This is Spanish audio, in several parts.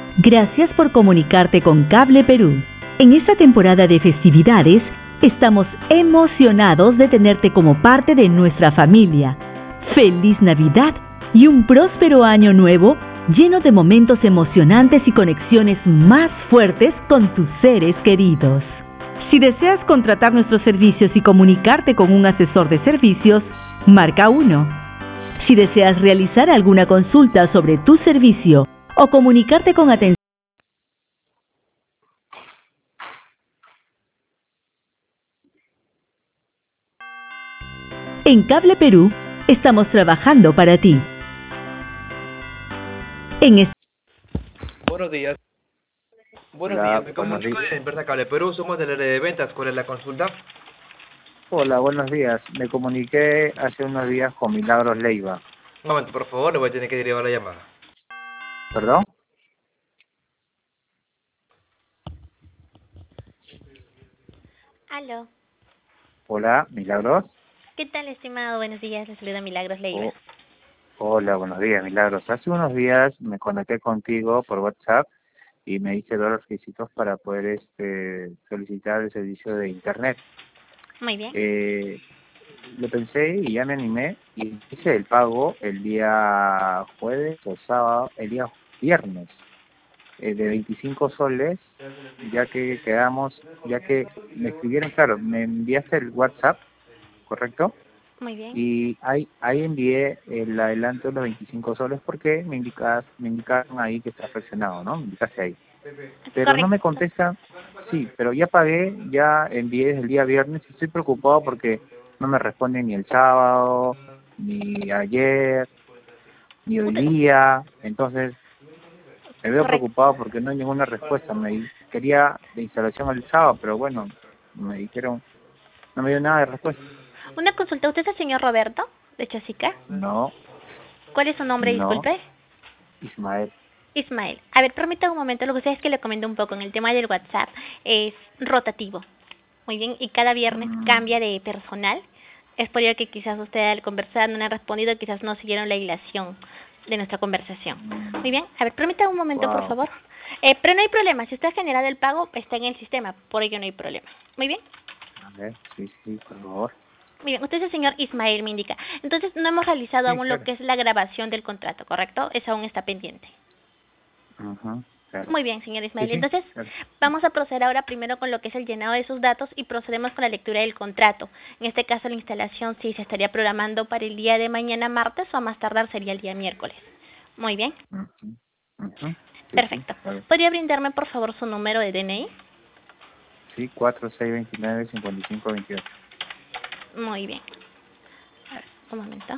Gracias por comunicarte con Cable Perú. En esta temporada de festividades, estamos emocionados de tenerte como parte de nuestra familia. ¡Feliz Navidad y un próspero año nuevo lleno de momentos emocionantes y conexiones más fuertes con tus seres queridos! Si deseas contratar nuestros servicios y comunicarte con un asesor de servicios, marca 1. Si deseas realizar alguna consulta sobre tu servicio o comunicarte con atención en Cable Perú, estamos trabajando para ti. Buenos días. Buenos Hola, días, me buenos comunico días. de Empresa Cable Perú, somos del área de ventas. ¿Cuál es la consulta? Hola, buenos días. Me comuniqué hace unos días con Milagros Leiva. Un momento, por favor, le voy a tener que derivar la llamada. ¿Perdón? Aló. Hola, Milagros. ¿Qué tal, estimado? Buenos días. Les saluda Milagros Leiva. Oh, hola, buenos días, Milagros. Hace unos días me conecté contigo por WhatsApp y me hice todos los requisitos para poder solicitar el servicio de Internet. Muy bien. Lo pensé y ya me animé y hice el pago el día jueves o sábado, el día viernes, de 25 soles, ya que me escribieron, claro, me enviaste el WhatsApp, ¿correcto? Muy bien. Y ahí envié el adelanto de los 25 soles porque me indicaron ahí que está fraccionado, ¿no? Me indicaste ahí. Pero no Correcto. me contestan, sí, pero ya pagué, ya envié desde el día viernes y estoy preocupado porque no me responden ni el sábado, ni ayer, ni hoy día, entonces me veo Correcto. preocupado porque no hay ninguna respuesta. Me quería de instalación el sábado, pero bueno, me dijeron, no me dio nada de respuesta. Una consulta. ¿Usted es el señor Roberto de Chosica? No, ¿Cuál es su nombre? no, Disculpe. Ismael. Ismael. A ver, permítame un momento. Lo que usted es que le comento un poco en el tema del WhatsApp. Es rotativo. Muy bien. Y cada viernes cambia de personal. Es por ello que quizás usted al conversar no le han respondido, quizás no siguieron la hilación de nuestra conversación. Muy bien. A ver, permítame un momento, por Wow. favor. Pero no hay problema. Si usted ha generado el pago, está en el sistema. Por ello no hay problema. Muy bien. A ver, sí, por favor. Muy bien, usted es el señor Ismael, me indica. Entonces, no hemos realizado Sí, aún lo claro. que es la grabación del contrato, ¿correcto? Eso aún está pendiente. Ajá, claro. Muy bien, señor Sí, Ismael. sí, Entonces, claro. vamos a proceder ahora primero con lo que es el llenado de sus datos y procedemos con la lectura del contrato. En este caso, la instalación sí se estaría programando para el día de mañana martes o a más tardar sería el día miércoles. Muy bien. Ujú, ujú. Sí, Perfecto. claro. ¿Podría brindarme, por favor, su número de DNI? Sí, 4629-5528. Muy bien. A ver, un momento.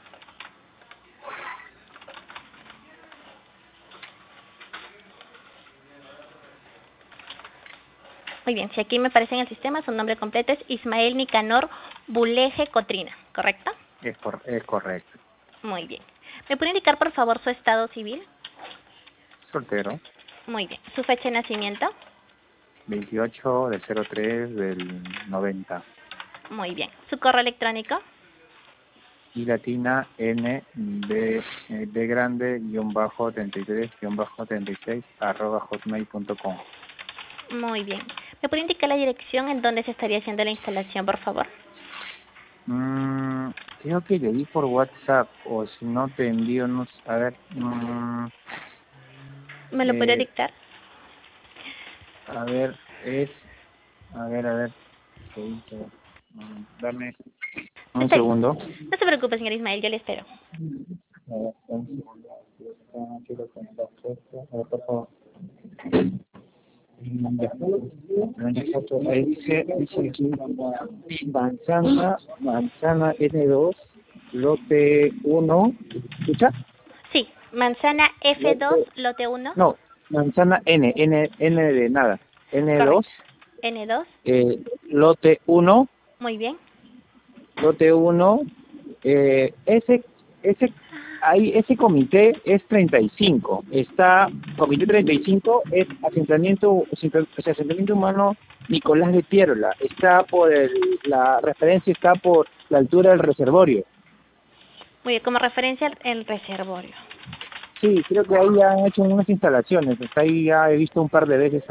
Muy bien, si aquí me aparece en el sistema, su nombre completo es Ismael Nicanor Buleje Cotrina, ¿correcto? Es correcto. Muy bien. ¿Me puede indicar, por favor, su estado civil? Soltero. Muy bien. ¿Su fecha de nacimiento? 28 del 03 del 90. Muy bien. ¿Su correo electrónico? Y latina N B grande _33 _36 @hotmail.com. Muy bien. ¿Me puede indicar la dirección en donde se estaría haciendo la instalación, por favor? Creo que le di por WhatsApp, o si no te envío, no sé, a ver, ¿Me lo podría dictar? a ver, a ver, ¿qué dice? Dame un Está bien. segundo. No se preocupe, señor Ismael, yo le espero. A ver, un segundo. Aquí lo tengo puesto. A ver, por favor. Ya. Ahí dice aquí, manzana N2, lote 1, ¿escucha? Sí, manzana F2, Lote, lote 1. no, manzana N de nada, N2, Correcto. N2. lote 1, Muy bien. lote 1, ese, ahí, ese comité es 35, comité 35 es asentamiento humano Nicolás de Piérola, la referencia está por la altura del reservorio. Muy bien, como referencia el reservorio. Sí, creo que ahí ya han hecho unas instalaciones. Hasta ahí ya he visto un par de veces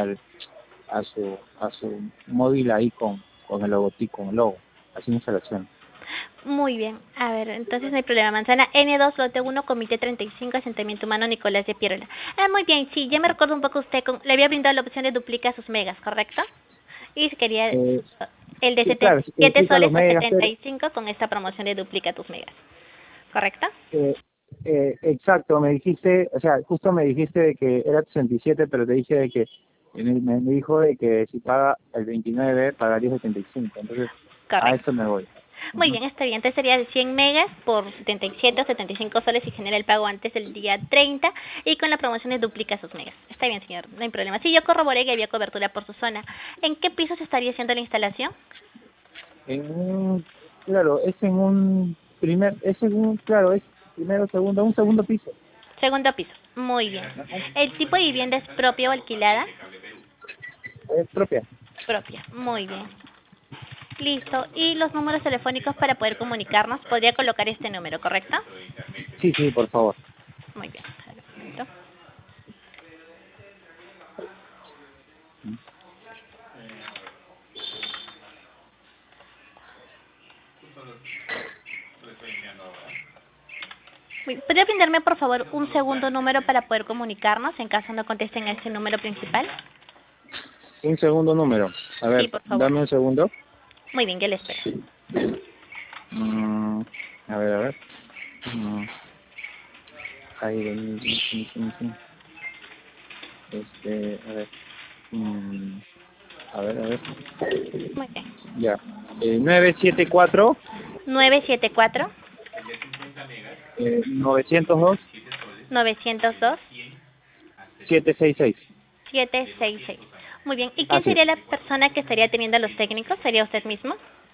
a su móvil ahí con el logotipo, con el logo, haciendo instalación. Muy bien, a ver, entonces no hay problema. Manzana N2, lote 1, comité 35, asentamiento humano Nicolás de Piérola. Muy bien, sí, ya me recuerdo un poco usted, le había brindado la opción de duplica sus megas, ¿correcto? Y si quería el de Sí, claro, si 7 duplica los soles a megas, pero 75 con esta promoción de duplica tus megas, ¿correcto? exacto, me dijiste, o sea, justo me dijiste de que era 67, pero te dije de que me dijo de que si paga el 29 pagaría 75, entonces a Correcto. eso me voy. Muy Ujú. bien, está bien. Entonces sería de 100 megas por 77 o 75 soles y genera el pago antes del día 30 y con la promoción de duplica sus megas. Está bien, señor, no hay problema. Sí, yo corroboré que había cobertura por su zona. ¿En qué piso se estaría haciendo la instalación? Claro, claro, es primero, segundo, un segundo piso. Segundo piso. Muy bien. Ajá. ¿El tipo de vivienda es propia o alquilada? Es propia. Propia. Muy bien. Listo. Y los números telefónicos para poder comunicarnos, podría colocar este número, ¿correcto? Sí, sí, por favor. Muy bien. A ver, un momento. ¿Podría brindarme, por favor, un segundo número para poder comunicarnos en caso no contesten a ese número principal? Un segundo número. A Sí, ver, por favor. dame un segundo. Muy bien, yo le espero. Mm, a ver, a ver. Mm, ahí, a ver. Mm, a ver. Muy bien. Ya. 974 974 902 902 766. 766. Muy bien. ¿Y quién Así es. sería la persona que estaría teniendo a los técnicos? ¿Sería usted mismo?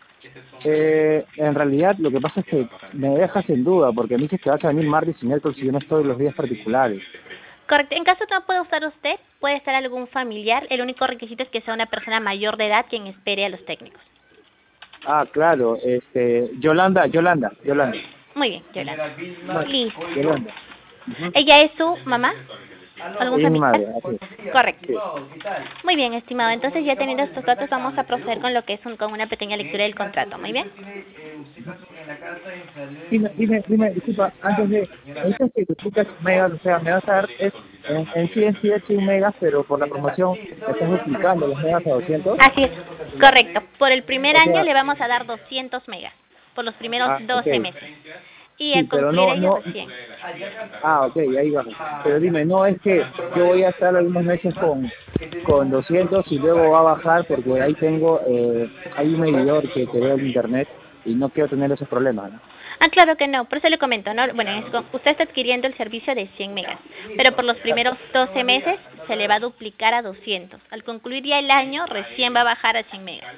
En realidad, lo que pasa es que me dejas en duda, porque me dices que vas a venir martes y miércoles y yo no estoy los días particulares. Correcto. En caso no pueda estar usted, puede estar algún familiar. El único requisito es que sea una persona mayor de edad quien espere a los técnicos. Ah, claro, Yolanda. Muy bien, Yolanda. Listo. Yolanda. Ujú. ¿Ella es su mamá? ¿Algún Ella es mi familiar? madre, así es. Correcto. Sí. Muy bien, estimado. Entonces, ya teniendo estos datos, vamos a proceder con lo que es con una pequeña lectura del contrato. Muy bien. Dime, disculpa, antes de, me dices que duplicas megas, o sea, me vas a dar, en sí es 100 megas, pero por la promoción me estás duplicando los megas a 200. Así es, correcto. Por el primer O año sea, le vamos a dar 200 megas, por los primeros ok, 12 meses. Y sí, al pero concluir ellos, no, 100. ok, ahí va. Pero dime, no es que yo voy a estar algunos meses con 200 y luego va a bajar porque ahí hay un medidor que veo en internet y no quiero tener esos problemas, ¿no? Claro que no, por eso le comento, ¿no? Bueno, usted está adquiriendo el servicio de 100 megas, pero por los primeros 12 meses se le va a duplicar a 200. Al concluir ya el año, recién va a bajar a 100 megas.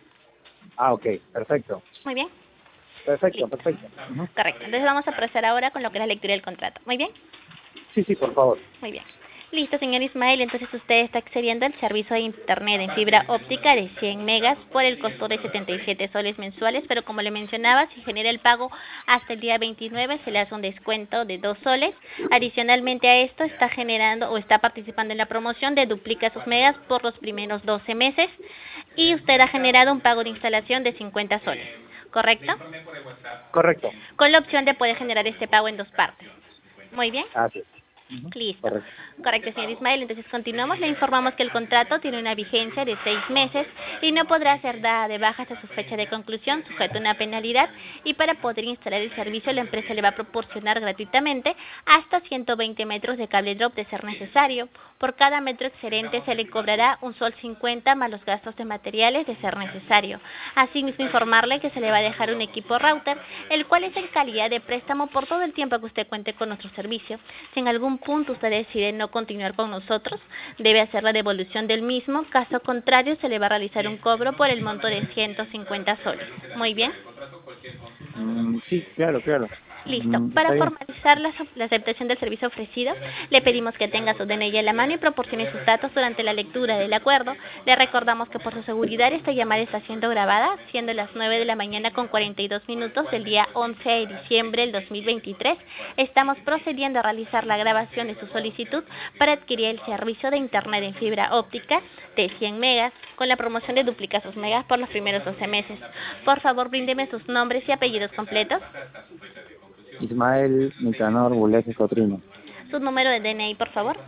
Ah, ok, perfecto. Muy bien. Perfecto, Listo. perfecto. Ujú. Correcto. Entonces vamos a proceder ahora con lo que es la lectura del contrato. Muy bien. Sí, por favor. Muy bien. Listo, señor Ismael. Entonces usted está accediendo al servicio de Internet en fibra óptica de 100 megas por el costo de 77 soles mensuales, pero como le mencionaba, si genera el pago hasta el día 29, se le hace un descuento de 2 soles. Adicionalmente a esto, está generando o está participando en la promoción de duplica sus megas por los primeros 12 meses y usted ha generado un pago de instalación de 50 soles. ¿Correcto? Correcto. Con la opción de poder generar este pago en dos partes. Muy bien. Así es. Ujú. Listo. Correcto. Correcto, señor Ismael. Entonces continuamos. Le informamos que el contrato tiene una vigencia de 6 meses y no podrá ser dada de baja hasta su fecha de conclusión, sujeto a una penalidad. Y para poder instalar el servicio, la empresa le va a proporcionar gratuitamente hasta 120 metros de cable drop de ser necesario. Por cada metro excedente se le cobrará un sol 50 más los gastos de materiales de ser necesario. Asimismo, informarle que se le va a dejar un equipo router, el cual es en calidad de préstamo por todo el tiempo que usted cuente con nuestro servicio. Si en algún punto usted decide no continuar con nosotros, debe hacer la devolución del mismo. Caso contrario, se le va a realizar un cobro por el monto de 150 soles. Muy bien. Sí, claro. Listo. Está Para bien. formalizar la aceptación del servicio ofrecido, le pedimos que tenga su DNI a la mano y proporcione sus datos durante la lectura del acuerdo. Le recordamos que por su seguridad esta llamada está siendo grabada, siendo las 9 de la mañana con 42 minutos del día 11 de diciembre del 2023. Estamos procediendo a realizar la grabación de su solicitud para adquirir el servicio de Internet en fibra óptica de 100 megas con la promoción de duplica sus megas por los primeros 12 meses. Por favor, bríndeme sus nombres y apellidos completos. Ismael Nicanor Buleje Cotrino. Su número de DNI, por favor.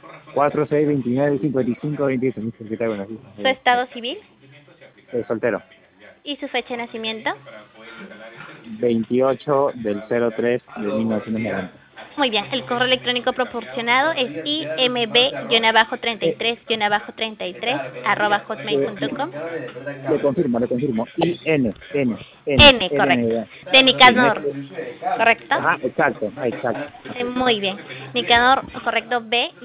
46295528. Su estado civil Soltero. y su fecha de nacimiento. 28 del 03 de 1990. Muy bien, el correo electrónico proporcionado es imb-33-33@hotmail.com. Le confirmo. N, Correcto. De Nicanor, ¿correcto? Ajá, exacto. Muy bien. Nicanor, correcto,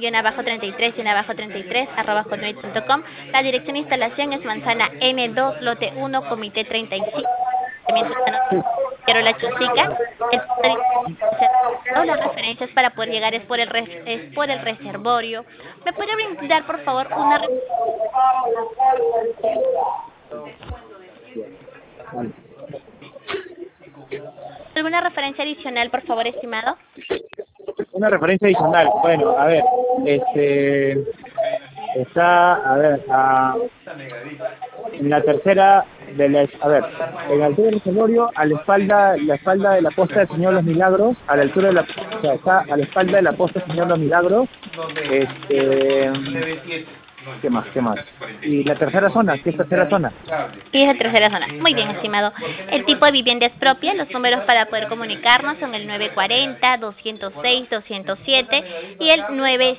B-33-33@hotmail.com. La dirección de instalación es Manzana N2, lote 1, comité 35. Quiero la Chosica. Las referencias para poder llegar es por el reservorio. ¿Me puede brindar, por favor, alguna referencia adicional, por favor, estimado? Una referencia adicional. Bueno, a ver, está, a ver, en la tercera en la altura del reservorio, a la espalda de la posta del Señor Los Milagros, a la altura de la, o sea, está a la espalda de la posta del Señor Los Milagros. ¿Qué más? Y la tercera zona, ¿qué es tercera zona? Y es la tercera zona. Muy bien, estimado. El tipo de vivienda es propia. Los números para poder comunicarnos son el 940-206-207 y el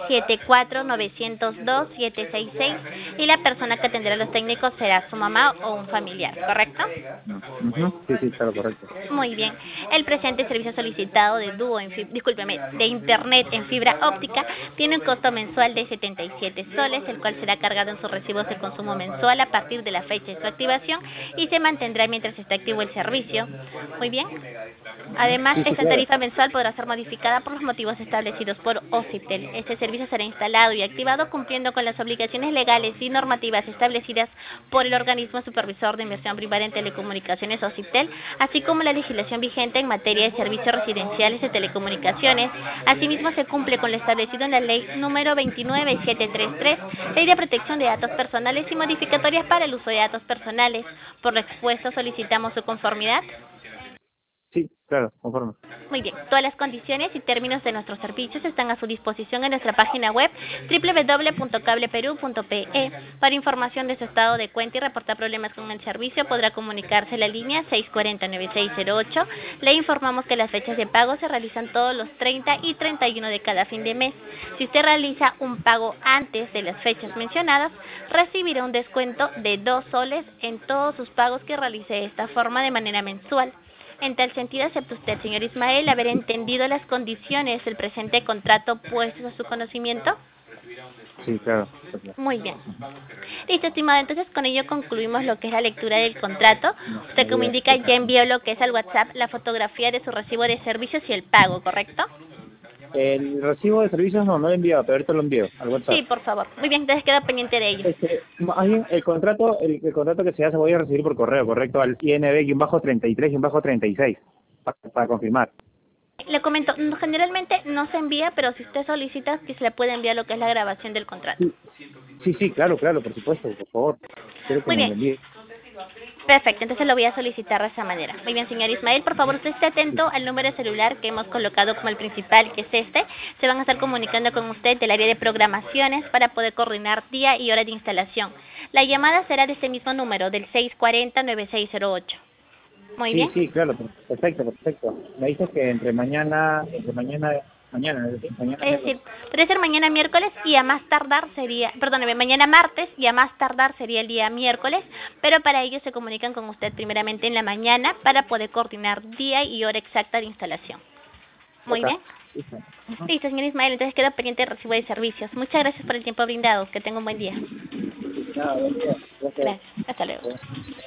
974-902-766. Y la persona que atenderá a los técnicos será su mamá o un familiar, ¿correcto? Sí, claro, correcto. Muy bien. El presente servicio solicitado de de Internet en fibra óptica tiene un costo mensual de 77 soles, el cual será cargado en sus recibos de consumo mensual a partir de la fecha de su activación y se mantendrá mientras esté activo el servicio. Muy bien. Además, esta tarifa mensual podrá ser modificada por los motivos establecidos por OCIPTEL. Este servicio será instalado y activado cumpliendo con las obligaciones legales y normativas establecidas por el organismo supervisor de inversión privada en telecomunicaciones OCIPTEL, así como la legislación vigente en materia de servicios residenciales de telecomunicaciones. Asimismo, se cumple con lo establecido en la ley número 29733, Ley de Protección de Datos Personales y modificatorias para el uso de datos personales. Por lo expuesto, solicitamos su conformidad. Sí, claro, conforme. Muy bien, todas las condiciones y términos de nuestros servicios están a su disposición en nuestra página web www.cableperu.pe. Para información de su estado de cuenta y reportar problemas con el servicio, podrá comunicarse a la línea 640-9608. Le informamos que las fechas de pago se realizan todos los 30 y 31 de cada fin de mes. Si usted realiza un pago antes de las fechas mencionadas, recibirá un descuento de 2 soles en todos sus pagos que realice de esta forma de manera mensual. En tal sentido, ¿acepta usted, señor Ismael, haber entendido las condiciones del presente contrato puestos a su conocimiento? Sí, claro. Muy bien. Listo, estimado. Entonces, con ello concluimos lo que es la lectura del contrato. Usted, como indica, ya envió lo que es al WhatsApp la fotografía de su recibo de servicios y el pago, ¿correcto? El recibo de servicios no lo he enviado, pero ahorita lo envío al WhatsApp. Sí, por favor. Muy bien, entonces queda pendiente de ello. Más bien, el contrato que se hace voy a recibir por correo, correcto, al INB-33-36, para confirmar. Le comento, generalmente no se envía, pero si usted solicita que se le puede enviar lo que es la grabación del contrato. Sí, claro, por supuesto, por favor. Quiero que Muy me bien. lo envíe. Perfecto, entonces lo voy a solicitar de esa manera. Muy bien, señor Ismael, por favor, usted esté atento al número de celular que hemos colocado como el principal, que es este. Se van a estar comunicando con usted del área de programaciones para poder coordinar día y hora de instalación. La llamada será de ese mismo número, del 640-9608. Muy bien. Sí, claro, perfecto. Me dices que mañana, ¿no? Mañana es decir, puede ser mañana miércoles y a más tardar sería, mañana martes y a más tardar sería el día miércoles, pero para ello se comunican con usted primeramente en la mañana para poder coordinar día y hora exacta de instalación. Muy bien. Listo, señor Ismael, entonces queda pendiente el recibo de servicios. Muchas gracias por el tiempo brindado. Que tenga un buen día. Buen día. Gracias. Hasta luego.